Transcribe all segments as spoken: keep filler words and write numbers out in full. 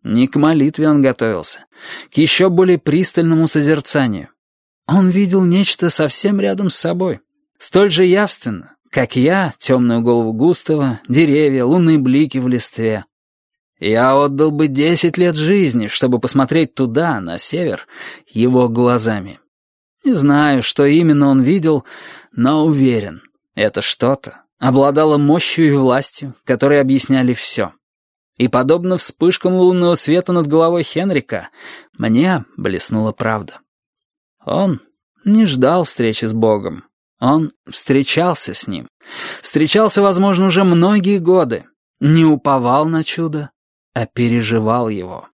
Не к молитве он готовился, к еще более пристальному созерцанию. Он видел нечто совсем рядом с собой, столь же явственно, как я, темную голову Густава, деревья, лунные блики в листве. Я отдал бы десять лет жизни, чтобы посмотреть туда, на север, его глазами. Не знаю, что именно он видел, но уверен, это что-то обладало мощью и властью, которые объясняли все. И, подобно вспышкам лунного света над головой Хенрика, мне блеснула правда. Он не ждал встречи с Богом. Он встречался с Ним. Встречался, возможно, уже многие годы. Не уповал на чудо, а переживал его.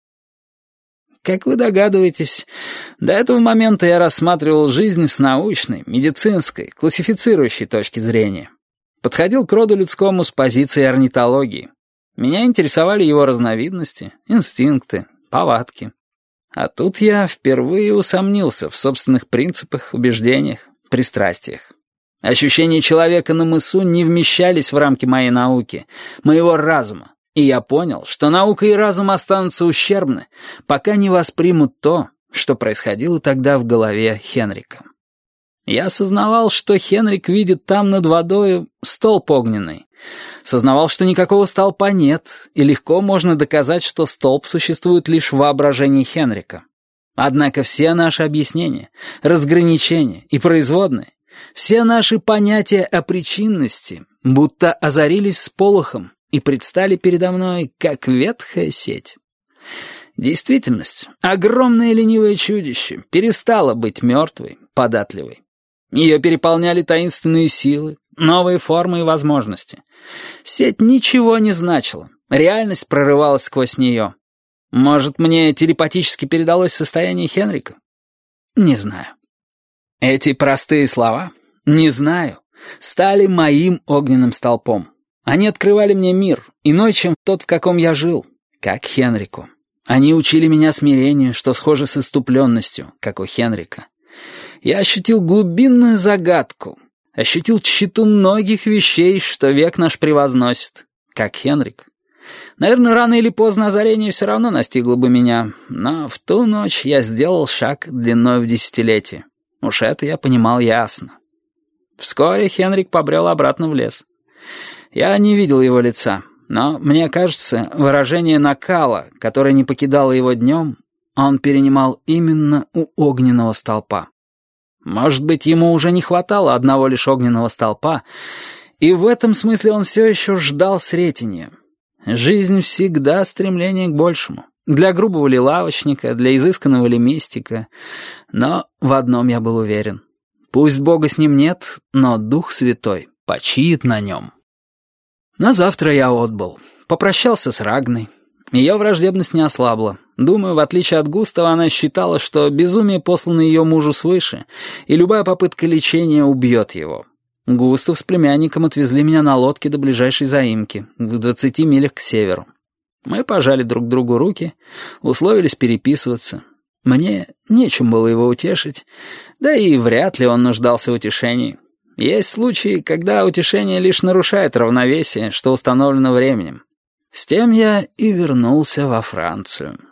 Как вы догадываетесь, до этого момента я рассматривал жизнь с научной, медицинской, классифицирующей точки зрения. Подходил к роду людскому с позиции орнитологии. Меня интересовали его разновидности, инстинкты, повадки. А тут я впервые усомнился в собственных принципах, убеждениях, пристрастиях. Ощущения человека на мысу не вмещались в рамки моей науки, моего разума, и я понял, что наука и разум останутся ущербны, пока не воспримут то, что происходило тогда в голове Хенрика. Я осознавал, что Хенрик видит там над водой столб огненный. Сознавал, что никакого столпа нет, и легко можно доказать, что столб существует лишь в воображении Хенрика. Однако все наши объяснения, разграничения и производные, все наши понятия о причинности будто озарились сполохом и предстали передо мной, как ветхая сеть. Действительность, огромное ленивое чудище, перестала быть мертвой, податливой. Ее переполняли таинственные силы, новые формы и возможности. Сеть ничего не значила, реальность прорывалась сквозь нее. Может, мне телепатически передалось состояние Хенрика? Не знаю. Эти простые слова «не знаю» стали моим огненным столпом. Они открывали мне мир, иной, чем тот, в каком я жил, как Хенрику. Они учили меня смирению, что схоже с исступленностью, как у Хенрика. Я ощутил глубинную загадку, ощутил тщету многих вещей, что век наш превозносит, как Хенрик. Наверное, рано или поздно озарение все равно настигло бы меня, но в ту ночь я сделал шаг длиной в десятилетие. Уж это я понимал ясно. Вскоре Хенрик побрел обратно в лес. Я не видел его лица, но, мне кажется, выражение накала, которое не покидало его днем, он перенимал именно у огненного столпа. Может быть, ему уже не хватало одного лишь огненного столпа, и в этом смысле он все еще ждал Сретения. Жизнь всегда стремление к большему. Для грубого ли лавочника, для изысканного ли мистика. Но в одном я был уверен. Пусть Бога с ним нет, но Дух Святой почиет на нем. На завтра я отбыл. Попрощался с Рагной. Ее враждебность не ослабла. Думаю, в отличие от Густава, она считала, что безумие послано ее мужу свыше, и любая попытка лечения убьет его. Густав с племянником отвезли меня на лодке до ближайшей заимки, в двадцати милях к северу. Мы пожали друг другу руки, условились переписываться. Мне нечем было его утешить, да и вряд ли он нуждался в утешении. Есть случаи, когда утешение лишь нарушает равновесие, что установлено временем. С тем я и вернулся во Францию.